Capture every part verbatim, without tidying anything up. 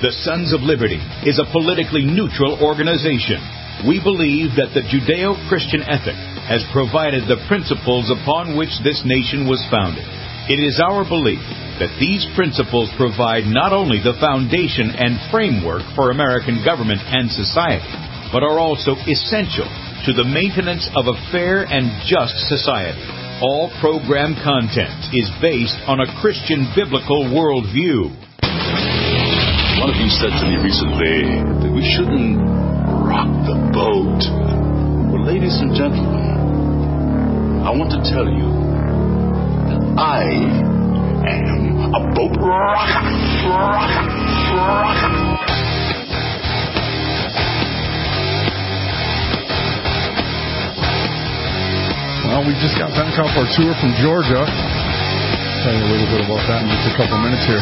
The Sons of Liberty is a politically neutral organization. We believe that the Judeo-Christian ethic has provided the principles upon which this nation was founded. It is our belief that these principles provide not only the foundation and framework for American government and society, but are also essential to the maintenance of a fair and just society. All program content is based on a Christian biblical worldview. One of you said to me recently that we shouldn't rock the boat. Well, ladies and gentlemen, I want to tell you that I am a boat rocker. Rocker. Rocker. Well, we just got back off our tour from Georgia. I'll tell you a little bit about that in just a couple minutes here.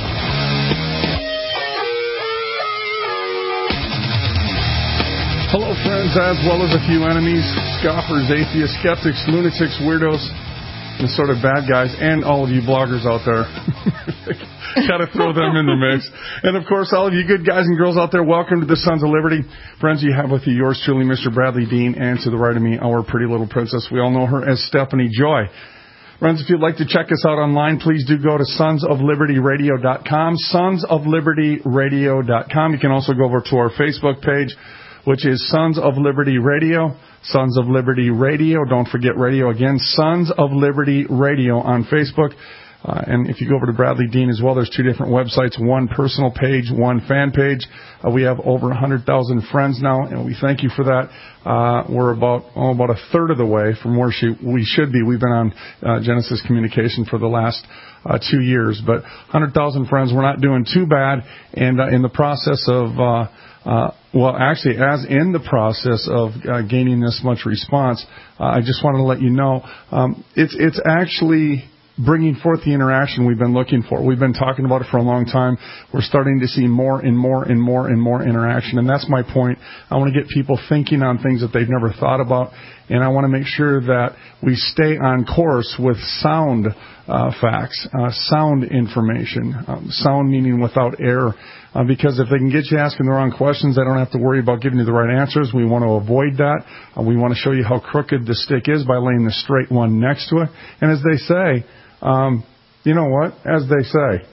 Hello, friends, as well as a few enemies, scoffers, atheists, skeptics, lunatics, weirdos, and sort of bad guys, and all of you bloggers out there. Got to throw them in the mix. And, of course, all of you good guys and girls out there, welcome to the Sons of Liberty. Friends, you have with you yours truly, Mister Bradley Dean, and to the right of me, our pretty little princess. We all know her as Stephanie Joy. Friends, if you'd like to check us out online, please do go to sons of liberty radio dot com, sons of liberty radio dot com. You can also go over to our Facebook page, which is Sons of Liberty Radio, Sons of Liberty Radio. Don't forget radio again, Sons of Liberty Radio on Facebook. Uh, and if you go over to Bradley Dean as well, there's two different websites, one personal page, one fan page. Uh, we have over one hundred thousand friends now, and we thank you for that. Uh, we're about oh, about a third of the way from where she, we should be. We've been on uh, Genesis Communication for the last uh, two years. But one hundred thousand friends, we're not doing too bad. And uh, in the process of... Uh, Uh, well, actually, as in the process of uh, gaining this much response, uh, I just wanted to let you know um, it's it's actually bringing forth the interaction we've been looking for. We've been talking about it for a long time. We're starting to see more and more and more and more interaction, and that's my point. I want to get people thinking on things that they've never thought about, and I want to make sure that we stay on course with sound uh, facts, uh, sound information, um, sound meaning without error. Uh, because if they can get you asking the wrong questions, they don't have to worry about giving you the right answers. We want to avoid that. Uh, we want to show you how crooked the stick is by laying the straight one next to it. And as they say, um, you know what? As they say.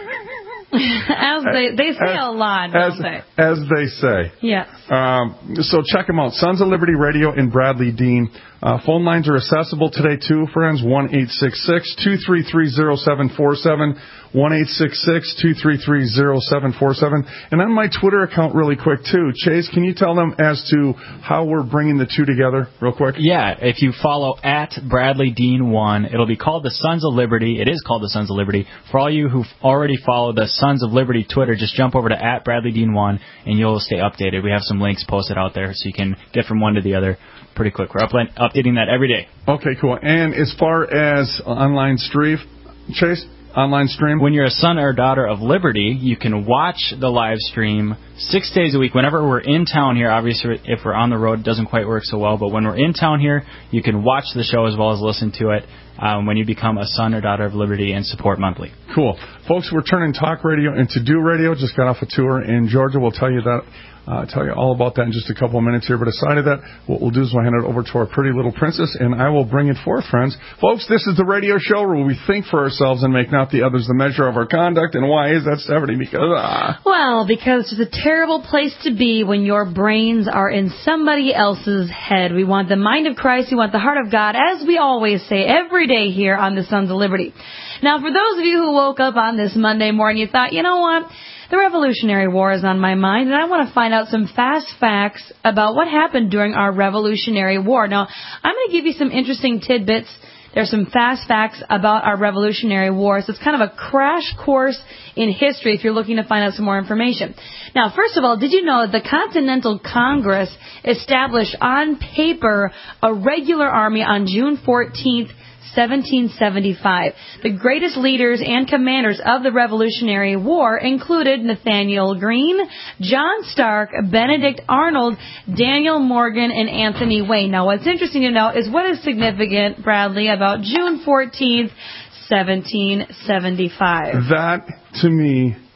as they they say a lot, don't as, they? As they say. Yes. Um, so check them out. Sons of Liberty Radio and Bradley Dean. Uh, phone lines are accessible today, too, friends. one eight six six, two three three, zero seven four seven. one eight six six, two three three, zero seven four seven. And on my Twitter account really quick, too. Chase, can you tell them as to how we're bringing the two together real quick? Yeah, if you follow at Bradley Dean one, it'll be called the Sons of Liberty. It is called the Sons of Liberty. For all you who've already followed the Sons of Liberty Twitter, just jump over to at Bradley Dean one, and you'll stay updated. We have some links posted out there so you can get from one to the other pretty quick. We're up- updating that every day. Okay, cool. And as far as online stream, Chase? Online stream? When you're a son or daughter of Liberty, you can watch the live stream six days a week. Whenever we're in town here, obviously if we're on the road, it doesn't quite work so well. But when we're in town here, you can watch the show as well as listen to it um, when you become a son or daughter of Liberty and support monthly. Cool. Folks, we're turning talk radio into do radio. Just got off a tour in Georgia. We'll tell you that. Uh, tell you all about that in just a couple of minutes here. But aside of that, what we'll do is we'll hand it over to our pretty little princess, and I will bring it forth, friends. Folks, this is the radio show where we think for ourselves and make not the others the measure of our conduct. And why is that, Stephanie? Because, ah. Well, because it's a terrible place to be when your brains are in somebody else's head. We want the mind of Christ. We want the heart of God, as we always say every day here on the Sons of Liberty. Now, for those of you who woke up on this Monday morning, you thought, you know what? The Revolutionary War is on my mind, and I want to find out some fast facts about what happened during our Revolutionary War. Now, I'm going to give you some interesting tidbits. There's some fast facts about our Revolutionary War, so it's kind of a crash course in history if you're looking to find out some more information. Now, first of all, did you know that the Continental Congress established on paper a regular army on June fourteenth, seventeen seventy-five. The greatest leaders and commanders of the Revolutionary War included Nathaniel Greene, John Stark, Benedict Arnold, Daniel Morgan, and Anthony Wayne. Now, what's interesting to know is what is significant, Bradley, about June fourteenth, seventeen seventy-five? That, to me,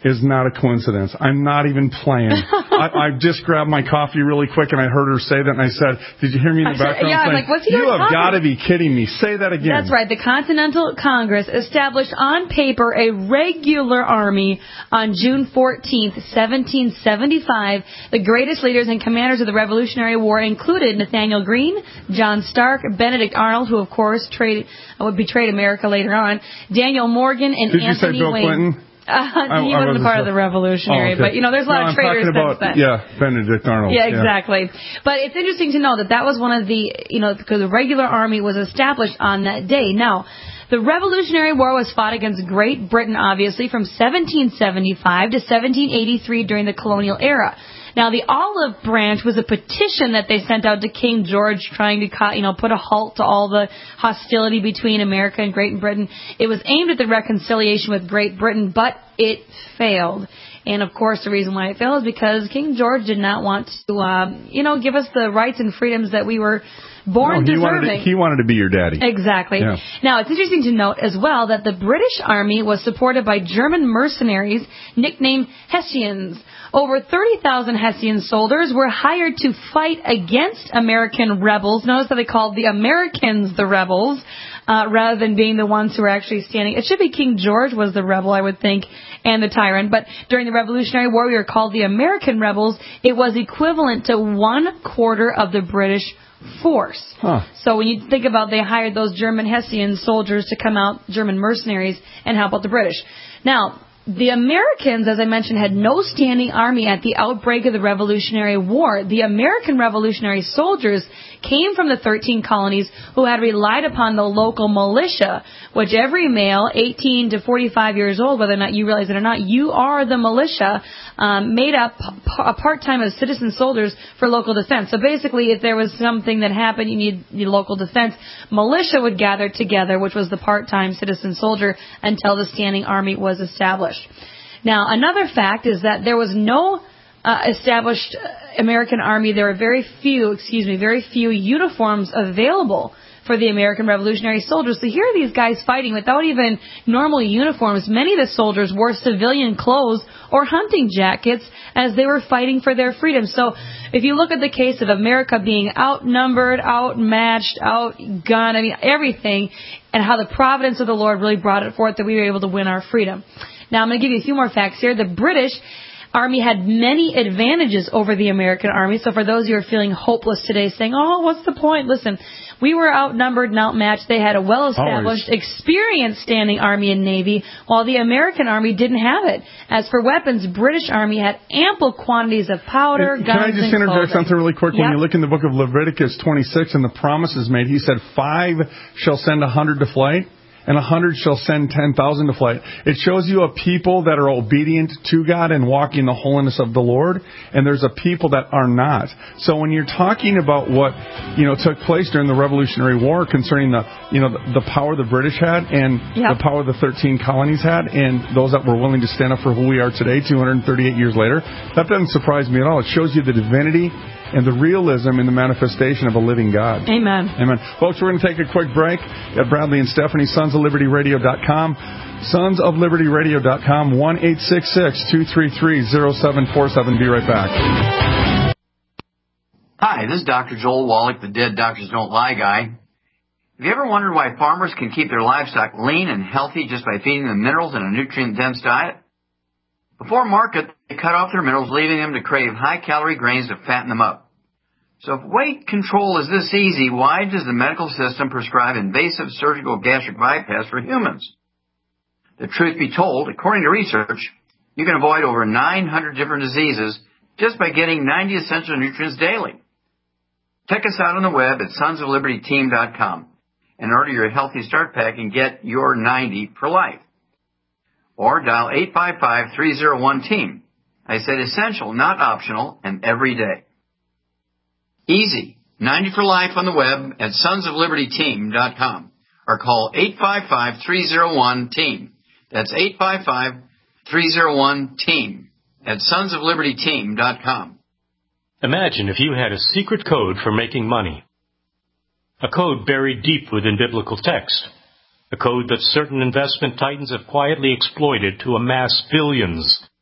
is not a coincidence. I'm not even playing. I, I just grabbed my coffee really quick, and I heard her say that, and I said, did you hear me in the background yeah, saying, I'm like, what's he you doing have talking? got to be kidding me. Say that again. That's right. The Continental Congress established on paper a regular army on June fourteenth, seventeen seventy-five. The greatest leaders and commanders of the Revolutionary War included Nathaniel Greene, John Stark, Benedict Arnold, who, of course, traded, would betrayed America later on, Daniel Morgan, and Did Anthony you say Bill Wayne. Clinton? Uh, I, he I wasn't a part of the Revolutionary, oh, okay. but, you know, there's a lot no, of traitors I'm talking about, since then. Yeah, Benedict Arnold. Yeah, exactly. Yeah. But it's interesting to know that that was one of the, you know, because the regular army was established on that day. Now, the Revolutionary War was fought against Great Britain, obviously, from seventeen seventy-five to seventeen eighty-three during the colonial era. Now, the olive branch was a petition that they sent out to King George trying to, you know, put a halt to all the hostility between America and Great Britain. It was aimed at the reconciliation with Great Britain, but it failed. And, of course, the reason why it failed is because King George did not want to, um, you know, give us the rights and freedoms that we were born no, he deserving. Wanted to, he wanted to be your daddy. Exactly. Yeah. Now, it's interesting to note as well that the British Army was supported by German mercenaries nicknamed Hessians. Over thirty thousand Hessian soldiers were hired to fight against American rebels. Notice that they called the Americans the rebels, uh, rather than being the ones who were actually standing. It should be King George was the rebel, I would think, and the tyrant. But during the Revolutionary War, we were called the American rebels. It was equivalent to one quarter of the British force. Huh. So when you think about, they hired those German Hessian soldiers to come out, German mercenaries, and help out the British. Now, the Americans, as I mentioned, had no standing army at the outbreak of the Revolutionary War. The American Revolutionary soldiers came from the thirteen colonies who had relied upon the local militia, which every male, eighteen to forty-five years old, whether or not you realize it or not, you are the militia, um, made up a part-time of citizen soldiers for local defense. So basically, if there was something that happened, you need the local defense, militia would gather together, which was the part-time citizen soldier, until the standing army was established. Now, another fact is that there was no uh, established American army. There were very few, excuse me, very few uniforms available for the American Revolutionary soldiers. So here are these guys fighting without even normal uniforms. Many of the soldiers wore civilian clothes or hunting jackets as they were fighting for their freedom. So if you look at the case of America being outnumbered, outmatched, outgunned, I mean, everything, and how the providence of the Lord really brought it forth that we were able to win our freedom. Now, I'm going to give you a few more facts here. The British Army had many advantages over the American Army. So for those who are feeling hopeless today, saying, oh, what's the point? Listen, we were outnumbered and outmatched. They had a well-established, Always. experienced standing Army and Navy, while the American Army didn't have it. As for weapons, British Army had ample quantities of powder, Can guns, I just and interject clothing. something really quick? Yep. When you look in the book of Leviticus twenty-six and the promises made, he said, five shall send a hundred to flight, and a hundred shall send ten thousand to flight. It shows you a people that are obedient to God and walking in the holiness of the Lord, and there's a people that are not. So when you're talking about what, you know, took place during the Revolutionary War concerning the, you know, the, the power the British had and yep. the power the thirteen colonies had, and those that were willing to stand up for who we are today, two hundred thirty-eight years later, that doesn't surprise me at all. It shows you the divinity and the realism in the manifestation of a living God. Amen. Amen. Folks, we're going to take a quick break at Bradley and Stephanie, sons of liberty radio dot com. sons of liberty radio dot com, one eight six six, two three three, zero seven four seven. Be right back. Hi, this is Doctor Joel Wallach, the Dead Doctors Don't Lie guy. Have you ever wondered why farmers can keep their livestock lean and healthy just by feeding them minerals in a nutrient-dense diet? Before market, they cut off their minerals, leaving them to crave high-calorie grains to fatten them up. So if weight control is this easy, why does the medical system prescribe invasive surgical gastric bypass for humans? The truth be told, according to research, you can avoid over nine hundred different diseases just by getting ninety essential nutrients daily. Check us out on the web at sons of liberty team dot com and order your Healthy Start Pack and get your ninety for life. Or dial eight five five, three oh one, team. I said essential, not optional, and every day. Easy. ninety for life on the web at sons of liberty team dot com or call eight five five, three oh one, team. That's eight five five, three oh one, team at sons of liberty team dot com. Imagine if you had a secret code for making money. A code buried deep within biblical text. A code that certain investment titans have quietly exploited to amass billions.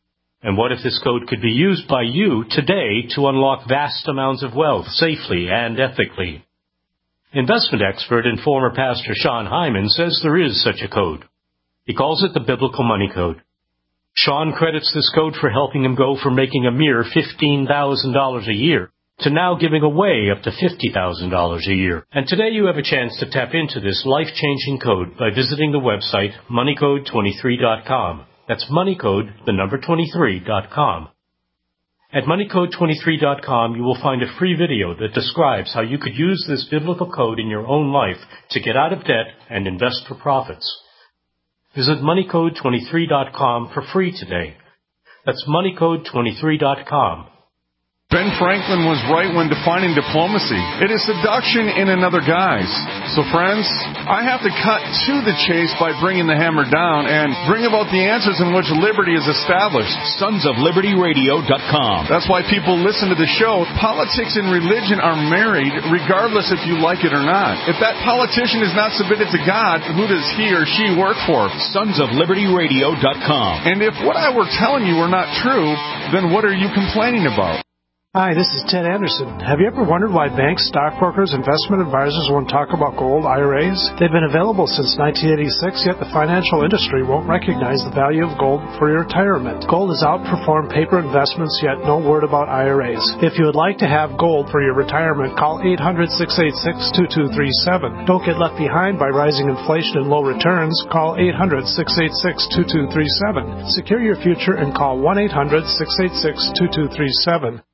And what if this code could be used by you today to unlock vast amounts of wealth safely and ethically? Investment expert and former pastor Sean Hyman says there is such a code. He calls it the Biblical Money Code. Sean credits this code for helping him go from making a mere fifteen thousand dollars a year to now giving away up to fifty thousand dollars a year. And today you have a chance to tap into this life-changing code by visiting the website money code twenty-three dot com. That's moneycode, the number twenty-three dot com. At money code twenty-three dot com, you will find a free video that describes how you could use this biblical code in your own life to get out of debt and invest for profits. Visit money code twenty-three dot com for free today. That's money code twenty-three dot com. Ben Franklin was right when defining diplomacy. It is seduction in another guise. So friends, I have to cut to the chase by bringing the hammer down and bring about the answers in which liberty is established. sons of liberty radio dot com. That's why people listen to the show. Politics and religion are married regardless if you like it or not. If that politician is not submitted to God, who does he or she work for? sons of liberty radio dot com. And if what I were telling you were not true, then what are you complaining about? Hi, this is Ted Anderson. Have you ever wondered why banks, stockbrokers, investment advisors won't talk about gold I R As? They've been available since nineteen eighty-six, yet the financial industry won't recognize the value of gold for your retirement. Gold has outperformed paper investments, yet no word about I R As. If you would like to have gold for your retirement, call eight hundred, six eight six, two two three seven. Don't get left behind by rising inflation and low returns. Call eight hundred, six eight six, two two three seven. Secure your future and call one eight hundred, six eight six, two two three seven.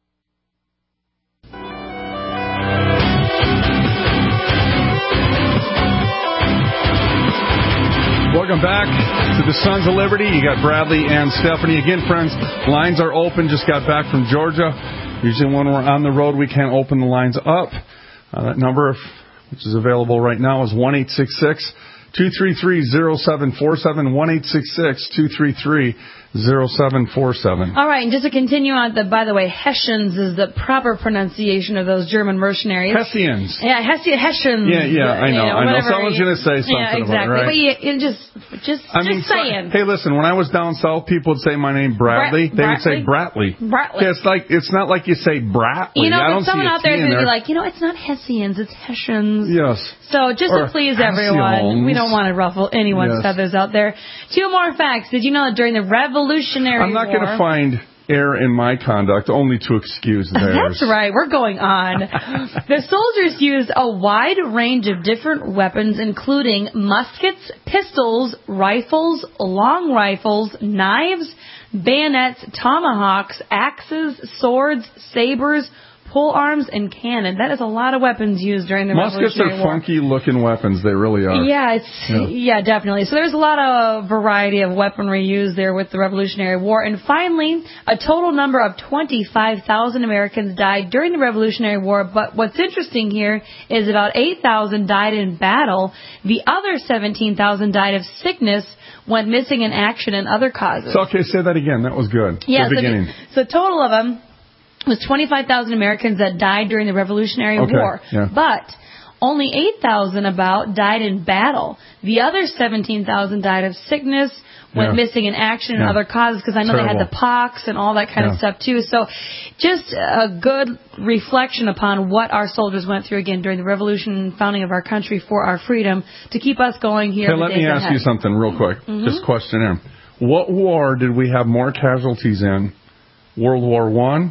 Welcome back to the Sons of Liberty. You got Bradley and Stephanie. Again, friends, lines are open. Just got back from Georgia. Usually when we're on the road, we can't open the lines up. Uh, that number, which is available right now, is one eight six six, two three three, zero seven four seven, one eight six six, two three three, zero seven four seven. All right, and just to continue on, the, by the way, Hessians is the proper pronunciation of those German mercenaries. Hessians. Yeah, Hessi- Hessians. Yeah, yeah, I know, you know I know. whatever. Someone's going to say something yeah, exactly. about it, right? But you, you just, just, I just mean, saying. Hey, listen, when I was down south, people would say my name Bradley. Bra- they would say Bratley. Bratley. Yeah, it's like it's not like you say Bratley. You know, I but don't someone see a out there is T in going to be there. like, you know, it's not Hessians, it's Hessians. Yes. So just Or to please everyone, Hessians. we don't want to ruffle anyone's Yes. feathers out there. Two more facts. Did you know that during the Revolutionary I'm not War... going to find error in my conduct only to excuse theirs. That's right. We're going on. The soldiers used a wide range of different weapons, including muskets, pistols, rifles, long rifles, knives, bayonets, tomahawks, axes, swords, sabers, pole arms, and cannon. That is a lot of weapons used during the Muskets Revolutionary are War. funky-looking weapons. They really are. Yeah, it's Yeah. yeah, definitely. So there's a lot of variety of weaponry used there with the Revolutionary War. And finally, a total number of twenty-five thousand Americans died during the Revolutionary War. But what's interesting here is about eight thousand died in battle. The other seventeen thousand died of sickness, went missing in action, and other causes. So, okay, say that again. That was good. Yeah, the so, beginning. so total of them was twenty-five thousand Americans that died during the Revolutionary Okay, War. yeah. But only eight thousand about died in battle. The other seventeen thousand died of sickness, went Yeah. missing in action, and Yeah. other causes, because I know Terrible. they had the pox and all that kind Yeah. of stuff too. So just a good reflection upon what our soldiers went through again during the revolution and founding of our country for our freedom to keep us going here. Hey, in the let me days ask ahead. you something real quick. Mhm. Just question in. What war did we have more casualties in? World War One,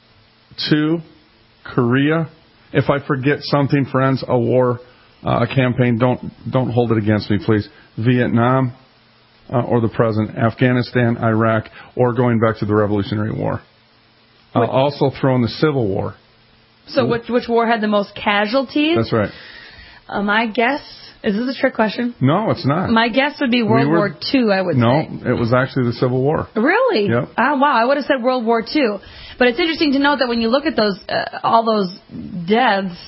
Two, Korea? If I forget something, friends, a war, uh, a campaign, don't don't hold it against me, please. Vietnam, uh, or the present, Afghanistan, Iraq, or going back to the Revolutionary War. Uh, also throw in the Civil War. So which which war had the most casualties? That's right. Uh, my guess, is this a trick question? No, it's not. My guess would be World We were- War Two, I would no, say. it was actually the Civil War. Really? Yep. Oh, wow. I would have said World War Two. But it's interesting to note that when you look at those, uh, all those deaths,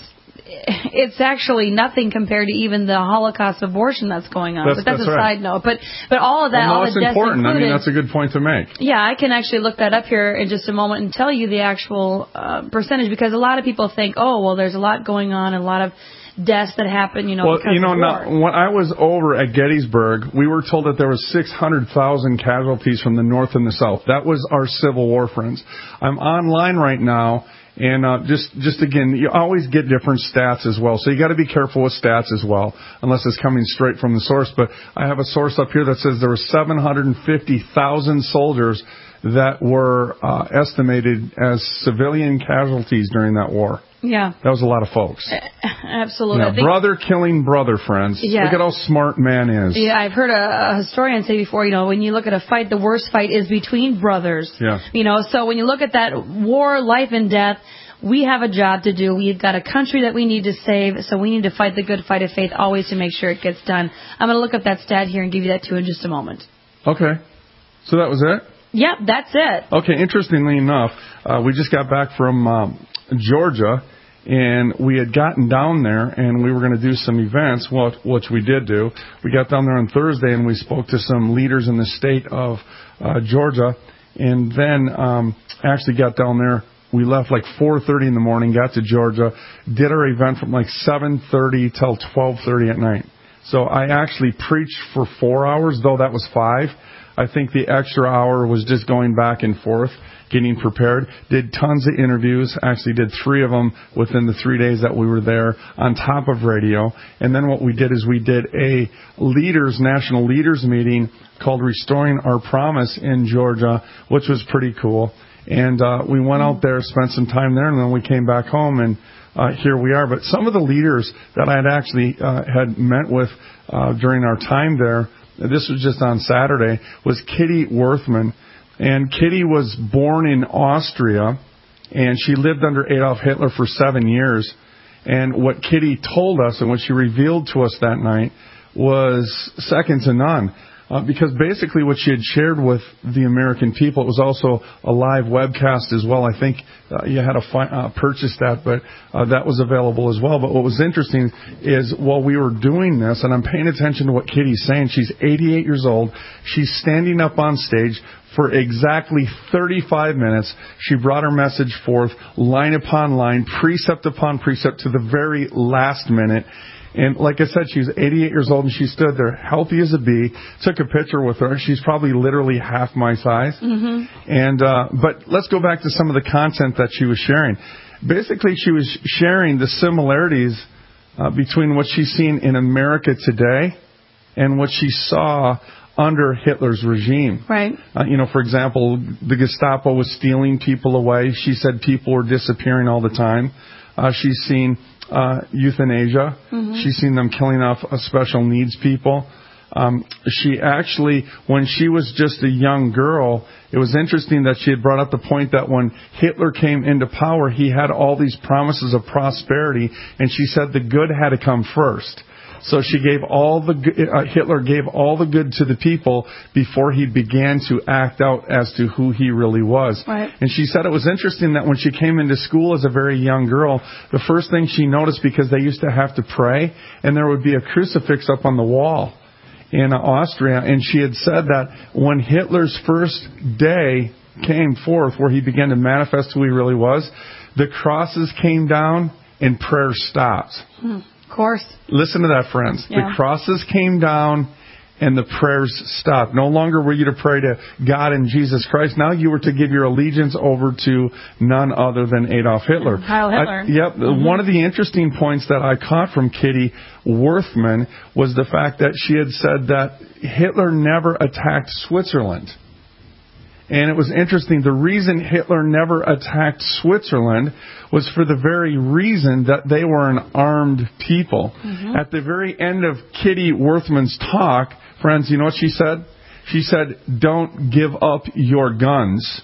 it's actually nothing compared to even the Holocaust abortion that's going on. That's, but that's, that's a right. side note. But but all of that, well, no, all it's the deaths important. included, I mean, that's a good point to make. Yeah, I can actually look that up here in just a moment and tell you the actual uh, percentage, because a lot of people think, oh, well, there's a lot going on, and a lot of deaths that happen, you know, well, because you know, of war. now, when I was over at Gettysburg, we were told that there was six hundred thousand casualties from the North and the South. That was our Civil War, friends. I'm online right now, and uh, just, just again, you always get different stats as well. So you got to be careful with stats as well, unless it's coming straight from the source. But I have a source up here that says there were seven hundred fifty thousand soldiers that were uh, estimated as civilian casualties during that war. Yeah. That was a lot of folks. Absolutely. Yeah, I think, brother killing brother, friends. Yeah. Look at how smart man is. Yeah, I've heard a, a historian say before, you know, when you look at a fight, the worst fight is between brothers. Yeah. You know, so when you look at that war, life and death, we have a job to do. We've got a country that we need to save, so we need to fight the good fight of faith always to make sure it gets done. I'm going to look up that stat here and give you that to you in just a moment. Okay. So that was it? Yep, that's it. Okay, interestingly enough, uh, we just got back from um, Georgia, and we had gotten down there, and we were going to do some events, well, which we did do. We got down there on Thursday, and we spoke to some leaders in the state of uh, Georgia, and then um, actually got down there. We left like four thirty in the morning, got to Georgia, did our event from like seven thirty till twelve thirty at night. So I actually preached for four hours, though that was five. I think the extra hour was just going back and forth, getting prepared. Did tons of interviews. Actually did three of them within the three days that we were there on top of radio. And then what we did is we did a leaders, national leaders meeting called Restoring Our Promise in Georgia, which was pretty cool. And uh, we went out there, spent some time there, and then we came back home, and uh, here we are. But some of the leaders that I had actually uh, had met with uh, during our time there, this was just on Saturday, was Kitty Worthman. And Kitty was born in Austria, and she lived under Adolf Hitler for seven years. And what Kitty told us and what she revealed to us that night was second to none. Uh, because basically what she had shared with the American people, it was also a live webcast as well. I think uh, you had to fi- uh, purchase that, but uh, that was available as well. But what was interesting is while we were doing this, and I'm paying attention to what Kitty's saying, she's eighty-eight years old. She's standing up on stage for exactly thirty-five minutes. She brought her message forth, line upon line, precept upon precept to the very last minute. And like I said, she's eighty-eight years old, and she stood there healthy as a bee. Took a picture with her. She's probably literally half my size. Mm-hmm. And uh, but let's go back to some of the content that she was sharing. Basically, she was sharing the similarities uh, between what she's seen in America today and what she saw under Hitler's regime. Right. Uh, you know, for example, the Gestapo was stealing people away. She said people were disappearing all the time. Uh, she's seen uh, euthanasia. Mm-hmm. She's seen them killing off uh, special needs people. Um, she actually, when she was just a young girl, it was interesting that she had brought up the point that when Hitler came into power, he had all these promises of prosperity, and she said the good had to come first. So she gave all the uh, Hitler gave all the good to the people before he began to act out as to who he really was. Right. And she said it was interesting that when she came into school as a very young girl, the first thing she noticed, because they used to have to pray, and there would be a crucifix up on the wall in Austria, and she had said that when Hitler's first day came forth, where he began to manifest who he really was, the crosses came down and prayer stopped. Hmm. Of course. Listen to that, friends. Yeah. The crosses came down and the prayers stopped. No longer were you to pray to God and Jesus Christ. Now you were to give your allegiance over to none other than Adolf Hitler. Heil Hitler. I, yep. Mm-hmm. One of the interesting points that I caught from Kitty Worthman was the fact that she had said that Hitler never attacked Switzerland. And it was interesting. The reason Hitler never attacked Switzerland was for the very reason that they were an armed people. Mm-hmm. At the very end of Kitty Worthman's talk, friends, you know what she said? She said, "Don't give up your guns."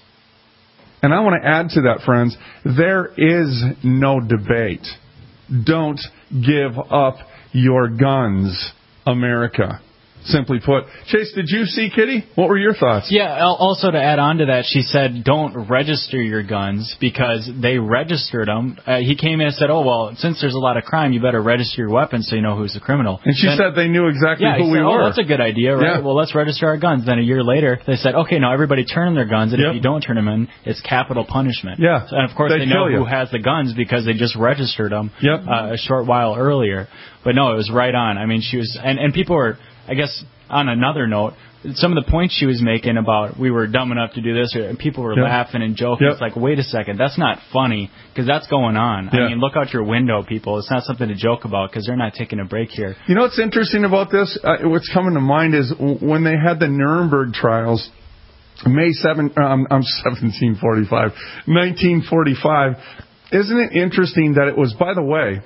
And I want to add to that, friends, there is no debate. Don't give up your guns, America. simply put. Chase, did you see Kitty? What were your thoughts? Yeah, also to add on to that, she said don't register your guns because they registered them. Uh, he came in and said, oh, well, since there's a lot of crime, you better register your weapons so you know who's the criminal. And she then, said they knew exactly yeah, who we said, were. Oh, that's a good idea, right? Yeah. Well, let's register our guns. Then a year later, they said, okay, now everybody turn in their guns, and yep. if you don't turn them in, it's capital punishment. Yeah. And, of course, they, they know you. who has the guns because they just registered them yep. uh, a short while earlier. But, no, it was right on. I mean, she was – and and people were, I guess, on another note, some of the points she was making about we were dumb enough to do this, and people were yep. laughing and joking. Yep. It's like, wait a second, that's not funny because that's going on. Yeah. I mean, look out your window, people. It's not something to joke about because they're not taking a break here. You know what's interesting about this? Uh, what's coming to mind is when they had the Nuremberg trials, May seventh, um, I'm seventeen forty-five, nineteen forty-five. Isn't it interesting that it was, by the way,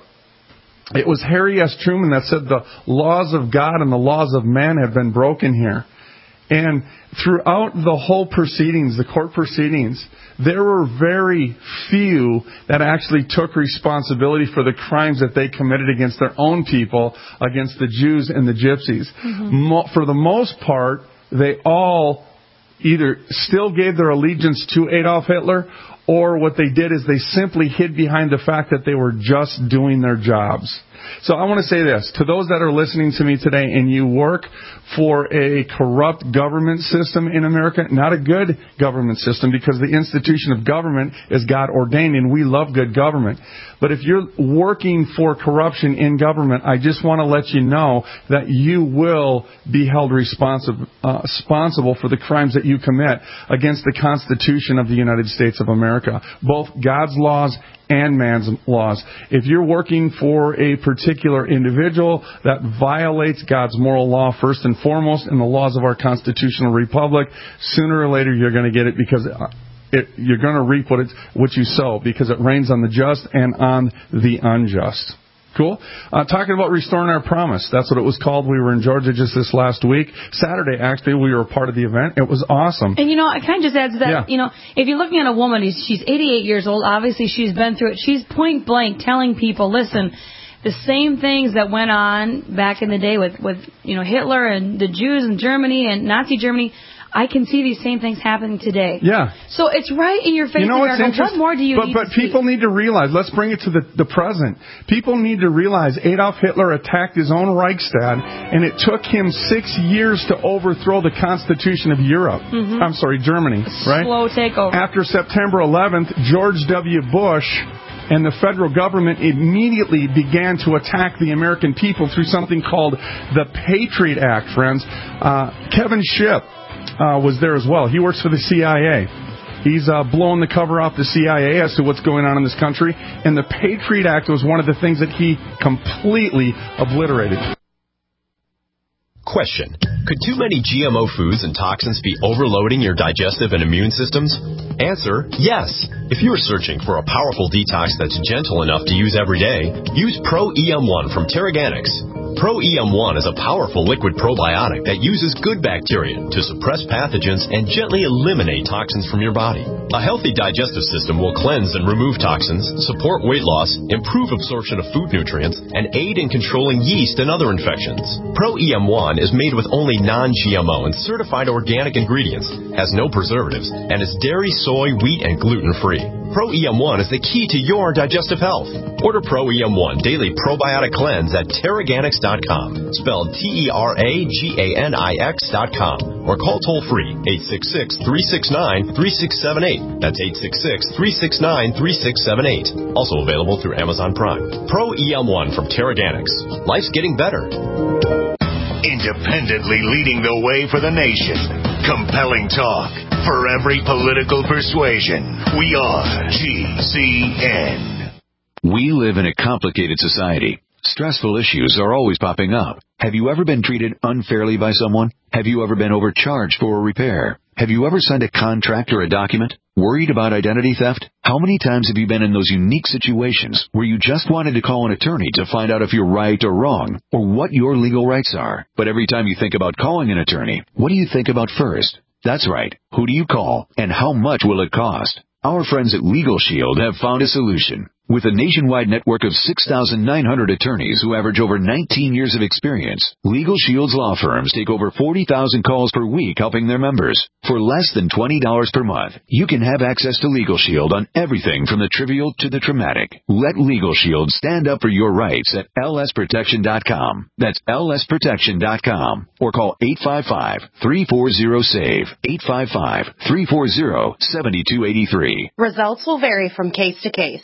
it was Harry S. Truman that said the laws of God and the laws of man have been broken here. And throughout the whole proceedings, the court proceedings, there were very few that actually took responsibility for the crimes that they committed against their own people, against the Jews and the Gypsies. Mm-hmm. Mo- for the most part, they all either still gave their allegiance to Adolf Hitler, or what they did is they simply hid behind the fact that they were just doing their jobs. So I want to say this, to those that are listening to me today and you work for a corrupt government system in America, not a good government system because the institution of government is God ordained and we love good government. But if you're working for corruption in government, I just want to let you know that you will be held responsible, uh, responsible for the crimes that you commit against the Constitution of the United States of America, both God's laws and man's laws. If you're working for a particular individual that violates God's moral law first and foremost and the laws of our constitutional republic, sooner or later you're going to get it because it, you're going to reap what, it, what you sow because it rains on the just and on the unjust. Cool. Uh, talking about restoring our promise. That's what it was called. We were in Georgia just this last week. Saturday, actually, we were a part of the event. It was awesome. And, you know, I kind of just add to that, yeah. you know, if you're looking at a woman, she's eighty-eight years old. Obviously, she's been through it. She's point blank telling people, listen, the same things that went on back in the day with, with you know, Hitler and the Jews in Germany and Nazi Germany, I can see these same things happening today. Yeah. So it's right in your face, you know America. What more do you but, need But to people see? need to realize, let's bring it to the, the present. People need to realize Adolf Hitler attacked his own Reichstag, and it took him six years to overthrow the Constitution of Europe. Mm-hmm. I'm sorry, Germany. Right? Slow takeover. After September eleventh, George W. Bush and the federal government immediately began to attack the American people through something called the Patriot Act, friends. Uh, Kevin Shipp uh, was there as well. He works for the C I A. He's uh, blowing the cover off the C I A as to what's going on in this country. And the Patriot Act was one of the things that he completely obliterated. Question. Could too many G M O foods and toxins be overloading your digestive and immune systems? Answer, yes. If you are searching for a powerful detox that's gentle enough to use every day, use Pro E M one from Terraganics. Pro E M one is a powerful liquid probiotic that uses good bacteria to suppress pathogens and gently eliminate toxins from your body. A healthy digestive system will cleanse and remove toxins, support weight loss, improve absorption of food nutrients, and aid in controlling yeast and other infections. Pro E M one is made with only non-G M O and certified organic ingredients, has no preservatives, and is dairy, soy, wheat, and gluten-free. Pro E M one is the key to your digestive health. Order Pro E M one Daily Probiotic Cleanse at Terraganics dot com, spelled T E R A G A N I X dot com, or call toll-free eight six six, three six nine, three six seven eight. That's eight six six, three six nine, three six seven eight. Also available through Amazon Prime. Pro E M one from Terraganics. Life's getting better. Independently leading the way for the nation. Compelling talk for every political persuasion. We are G C N. We live in a complicated society. Stressful issues are always popping up. Have you ever been treated unfairly by someone? Have you ever been overcharged for a repair? Have you ever signed a contract or a document? Worried about identity theft? How many times have you been in those unique situations where you just wanted to call an attorney to find out if you're right or wrong, or what your legal rights are? But every time you think about calling an attorney, what do you think about first? That's right. Who do you call, and how much will it cost? Our friends at Legal Shield have found a solution. With a nationwide network of six thousand nine hundred attorneys who average over nineteen years of experience, Legal Shield's law firms take over forty thousand calls per week helping their members. For less than twenty dollars per month, you can have access to Legal Shield on everything from the trivial to the traumatic. Let Legal Shield stand up for your rights at L S protection dot com. That's L S protection dot com. Or call eight five five, three four zero, S A V E, eight five five, three four zero, seven two eight three. Results will vary from case to case.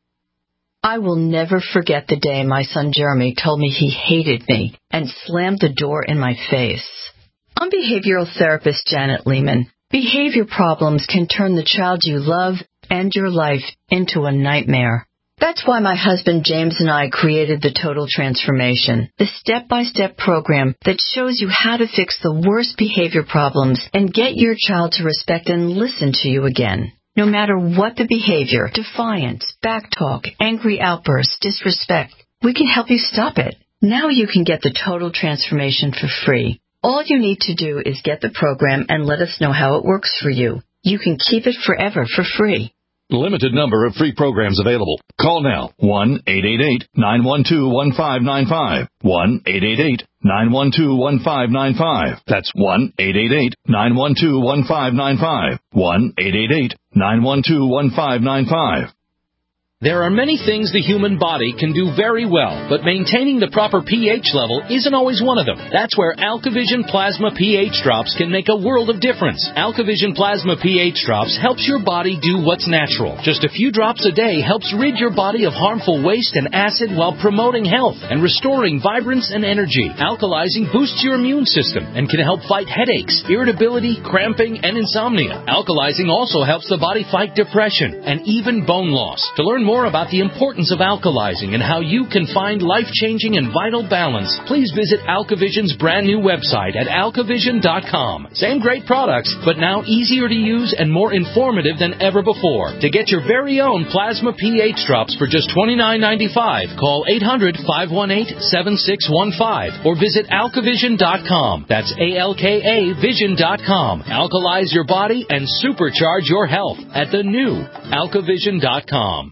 I will never forget the day my son Jeremy told me he hated me and slammed the door in my face. I'm behavioral therapist Janet Lehman. Behavior problems can turn the child you love and your life into a nightmare. That's why my husband James and I created the Total Transformation, the step-by-step program that shows you how to fix the worst behavior problems and get your child to respect and listen to you again. No matter what the behavior, defiance, backtalk, angry outbursts, disrespect, we can help you stop it. Now you can get the Total Transformation for free. All you need to do is get the program and let us know how it works for you. You can keep it forever for free. Limited number of free programs available. Call now. one eight eight eight, nine one two, one five nine five. one eight eight eight, nine one two, one five nine five. That's one eight eight eight, nine one two, one five nine five. one eight eight eight, nine one two, one five nine five. There are many things the human body can do very well, but maintaining the proper pH level isn't always one of them. That's where AlkaVision Plasma pH Drops can make a world of difference. AlkaVision Plasma pH Drops helps your body do what's natural. Just a few drops a day helps rid your body of harmful waste and acid while promoting health and restoring vibrance and energy. Alkalizing boosts your immune system and can help fight headaches, irritability, cramping, and insomnia. Alkalizing also helps the body fight depression and even bone loss. To learn more about the importance of alkalizing and how you can find life-changing and vital balance, please visit AlkaVision's brand new website at alkavision dot com. Same great products, but now easier to use and more informative than ever before. To get your very own Plasma pH Drops for just twenty-nine ninety-five, call eight hundred, five one eight, seven six one five or visit alkavision dot com. That's A L K A vision dot com. Alkalize your body and supercharge your health at the new alkavision dot com.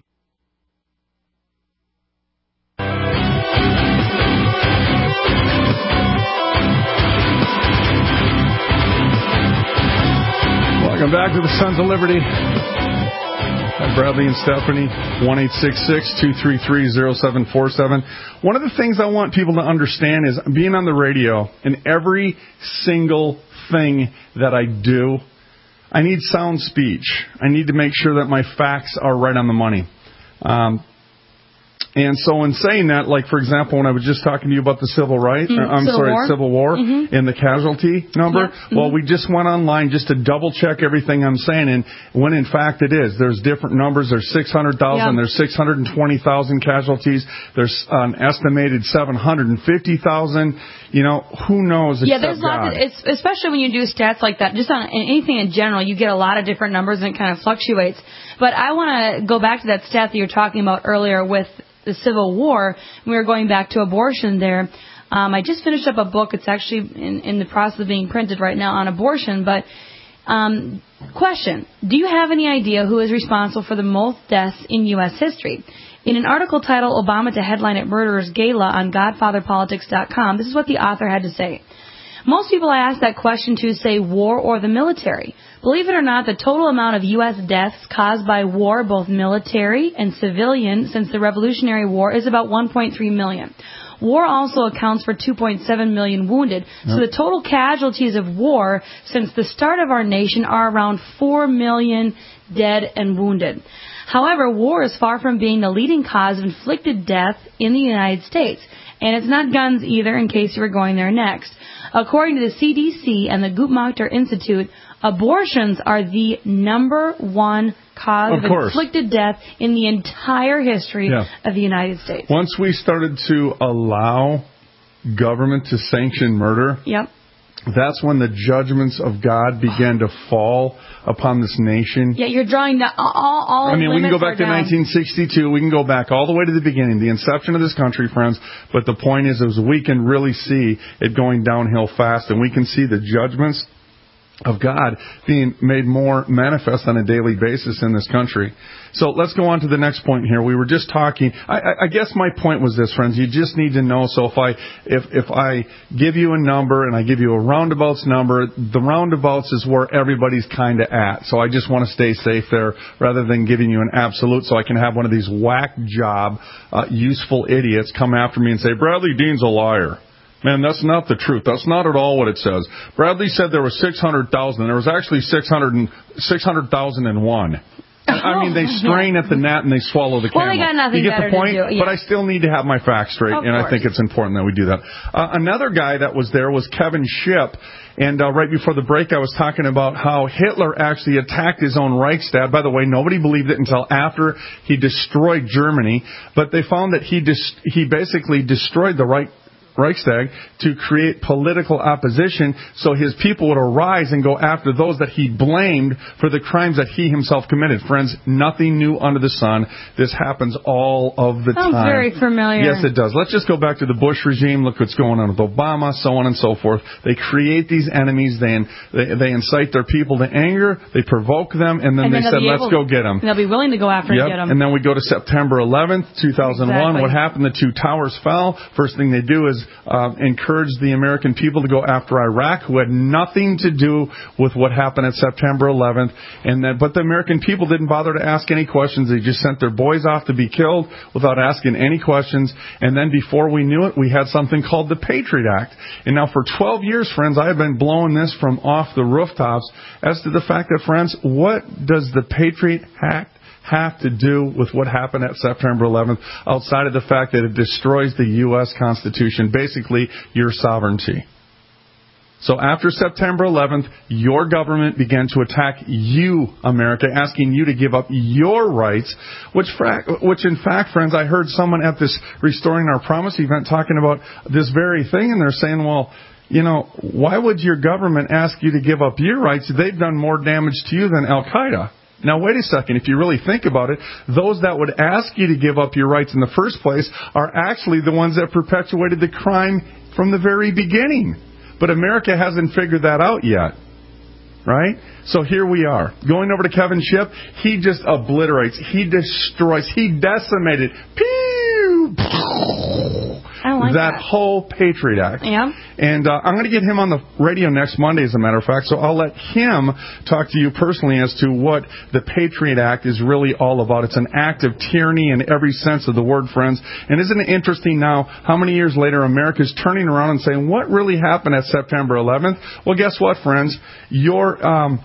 Welcome back to the Sons of Liberty. Hi, Bradley and Stephanie, one eight six six, two three three, zero seven four seven. One of the things I want people to understand is being on the radio, and every single thing that I do, I need sound speech. I need to make sure that my facts are right on the money. Um, And so in saying that, like, for example, when I was just talking to you about the civil rights, mm, I'm Civil sorry, War. Civil War mm-hmm. and the casualty number, yep. mm-hmm. well, we just went online just to double-check everything I'm saying, and when in fact it is. There's different numbers. There's six hundred thousand. Yep. There's six hundred twenty thousand casualties. There's an estimated seven hundred fifty thousand. You know, who knows except Yeah, there's God. lots of, it's, especially when you do stats like that, just on anything in general, you get a lot of different numbers and it kind of fluctuates. But I want to go back to that stat that you were talking about earlier with the Civil War. We were going back to abortion there. Um, I just finished up a book. It's actually in, in the process of being printed right now on abortion. But um, question, do you have any idea who is responsible for the most deaths in U S history? In an article titled Obama to Headline at Murderers Gala on godfather politics dot com, this is what the author had to say. Most people I ask that question to say war or the military. Believe it or not, the total amount of U S deaths caused by war, both military and civilian, since the Revolutionary War is about one point three million. War also accounts for two point seven million wounded. Yep. So the total casualties of war since the start of our nation are around four million dead and wounded. However, war is far from being the leading cause of inflicted death in the United States. And it's not guns either, in case you were going there next. According to the C D C and the Guttmacher Institute, abortions are the number one cause of, of inflicted death in the entire history yeah. of the United States. Once we started to allow government to sanction murder, yep. that's when the judgments of God began to fall upon this nation. Yeah, you're drawing the, all, all I mean, we can go back to down. nineteen sixty-two. We can go back all the way to the beginning, the inception of this country, friends. But the point is, is we can really see it going downhill fast, and we can see the judgments of God being made more manifest on a daily basis in this country. So let's go on to the next point here. We were just talking. I, I guess my point was this, friends. You just need to know. So if I if if I give you a number and I give you a roundabouts number, the roundabouts is where everybody's kind of at. So I just want to stay safe there rather than giving you an absolute. So I can have one of these whack job, uh, useful idiots come after me and say Bradley Dean's a liar. Man, that's not the truth. That's not at all what it says. Bradley said there was six hundred thousand. There was actually six hundred thousand and one. I mean, they strain at the gnat and they swallow the camel. Well, they got nothing you get better the point? to do. Yeah. But I still need to have my facts straight, Of and course. I think it's important that we do that. Uh, another guy that was there was Kevin Shipp. And uh, right before the break, I was talking about how Hitler actually attacked his own Reichstag. By the way, nobody believed it until after he destroyed Germany. But they found that he dis- he basically destroyed the Reich- Reichstag to create political opposition so his people would arise and go after those that he blamed for the crimes that he himself committed. Friends, nothing new under the sun. This happens all of the Sounds time. very familiar. Yes, it does. Let's just go back to the Bush regime. Look what's going on with Obama, so on and so forth. They create these enemies. They they, they incite their people to anger. They provoke them, and then And they then said, they'll be let's able- go get them. They'll be willing to go after Yep. and get them. And then we go to September eleventh, two thousand one. Exactly. What happened? The two towers fell. First thing they do is uh, encourage the American people to go after Iraq, who had nothing to do with what happened at September eleventh. And then, but the American people didn't bother to ask any questions. They just sent their boys off to be killed without asking any questions. And then before we knew it, we had something called the Patriot Act. And now for twelve years, friends, I have been blowing this from off the rooftops as to the fact that, friends, what does the Patriot Act have to do with what happened at September eleventh, outside of the fact that it destroys the U S Constitution, basically your sovereignty? So after September eleventh, your government began to attack you, America, asking you to give up your rights, which, which in fact, friends, I heard someone at this Restoring Our Promise event talking about this very thing, and they're saying, well, you know, why would your government ask you to give up your rights? They've done more damage to you than Al-Qaeda. Now, wait a second. If you really think about it, those that would ask you to give up your rights in the first place are actually the ones that perpetuated the crime from the very beginning. But America hasn't figured that out yet. Right? So here we are. Going over to Kevin Shipp, he just obliterates. He destroys. He decimated. Pew! I like that, that whole Patriot Act. Yeah. And uh, I'm going to get him on the radio next Monday, as a matter of fact, so I'll let him talk to you personally as to what the Patriot Act is really all about. It's an act of tyranny in every sense of the word, friends. And isn't it interesting now how many years later America's turning around and saying, what really happened at September eleventh? Well, guess what, friends? Your... Um,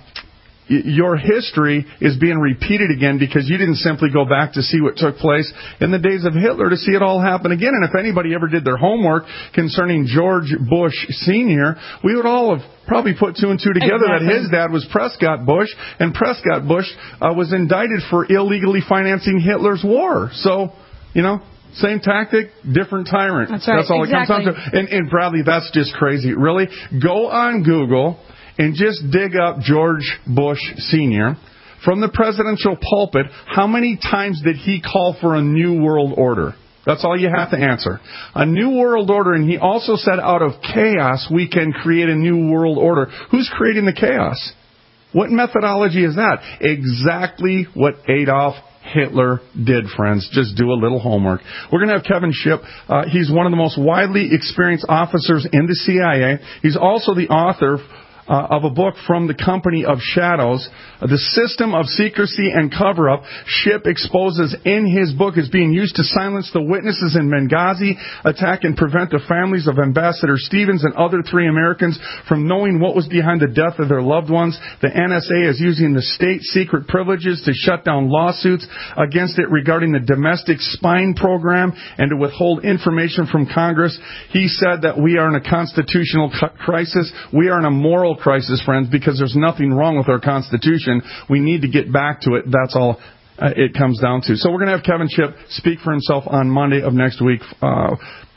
Your history is being repeated again because you didn't simply go back to see what took place in the days of Hitler to see it all happen again. And if anybody ever did their homework concerning George Bush Senior, we would all have probably put two and two together exactly. that his dad was Prescott Bush, and Prescott Bush uh, was indicted for illegally financing Hitler's war. So, you know, same tactic, different tyrant. That's right. That's all exactly. it comes down to. And, and Bradley, that's just crazy. Really? Go on Google and just dig up George Bush Senior from the presidential pulpit. How many times did he call for a new world order? That's all you have to answer. A new world order, and he also said out of chaos we can create a new world order. Who's creating the chaos? What methodology is that? Exactly what Adolf Hitler did, friends. Just do a little homework. We're going to have Kevin Shipp. Uh, he's one of the most widely experienced officers in the C I A. He's also the author Uh, of a book from the Company of Shadows, uh, The System of Secrecy and Cover-Up. Shipp exposes in his book is being used to silence the witnesses in Benghazi attack and prevent the families of Ambassador Stevens and other three Americans from knowing what was behind the death of their loved ones. The N S A is using the state secret privileges to shut down lawsuits against it regarding the domestic spying program and to withhold information from Congress. He said that we are in a constitutional crisis. We are in a moral crisis, friends, because there's nothing wrong with our Constitution. We need to get back to it. That's all uh, it comes down to. So we're going to have Kevin Shipp speak for himself on Monday of next week. Uh,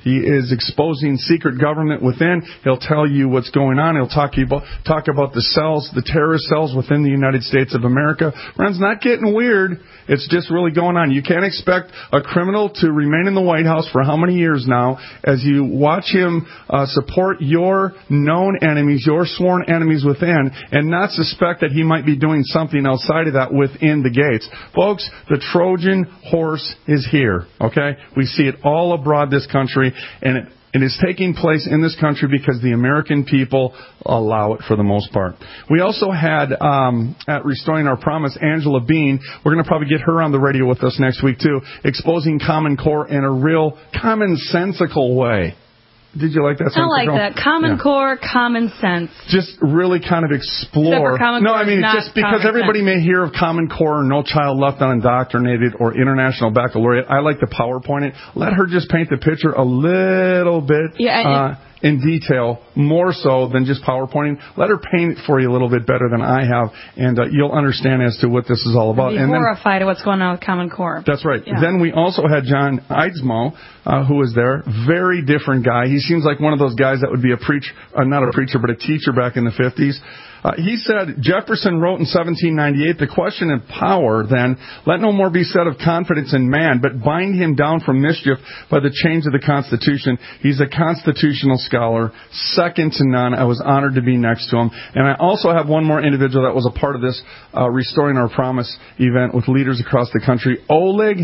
He is exposing secret government within. He'll tell you what's going on. He'll talk about talk about the cells, the terrorist cells within the United States of America. Friends, not getting weird. It's just really going on. You can't expect a criminal to remain in the White House for how many years now as you watch him uh, support your known enemies, your sworn enemies within, and not suspect that he might be doing something outside of that within the gates. Folks, the Trojan horse is here, okay? We see it all abroad this country. And it, it is taking place in this country because the American people allow it for the most part. We also had, um, at Restoring Our Promise, Angela Bean. We're going to probably get her on the radio with us next week, too, exposing Common Core in a real commonsensical way. Did you like that? I like that. Common yeah. Core, common sense. Just really kind of explore. No, I mean, just because everybody sense. may hear of Common Core or No Child Left Unindoctrinated or International Baccalaureate. I like to PowerPoint it. Let her just paint the picture a little bit. Yeah, uh, in detail, more so than just PowerPointing. Let her paint it for you a little bit better than I have, and uh, you'll understand as to what this is all about. Be and horrified then, at what's going on with Common Core. That's right. Yeah. Then we also had John Eidsmoe, uh, who was there. Very different guy. He seems like one of those guys that would be a preach, uh, not a preacher, but a teacher back in the fifties. Uh, he said, Jefferson wrote in seventeen ninety-eight, the question of power, then, let no more be said of confidence in man, but bind him down from mischief by the chains of the Constitution. He's a constitutional scholar, second to none. I was honored to be next to him. And I also have one more individual that was a part of this uh, Restoring Our Promise event with leaders across the country, Oleg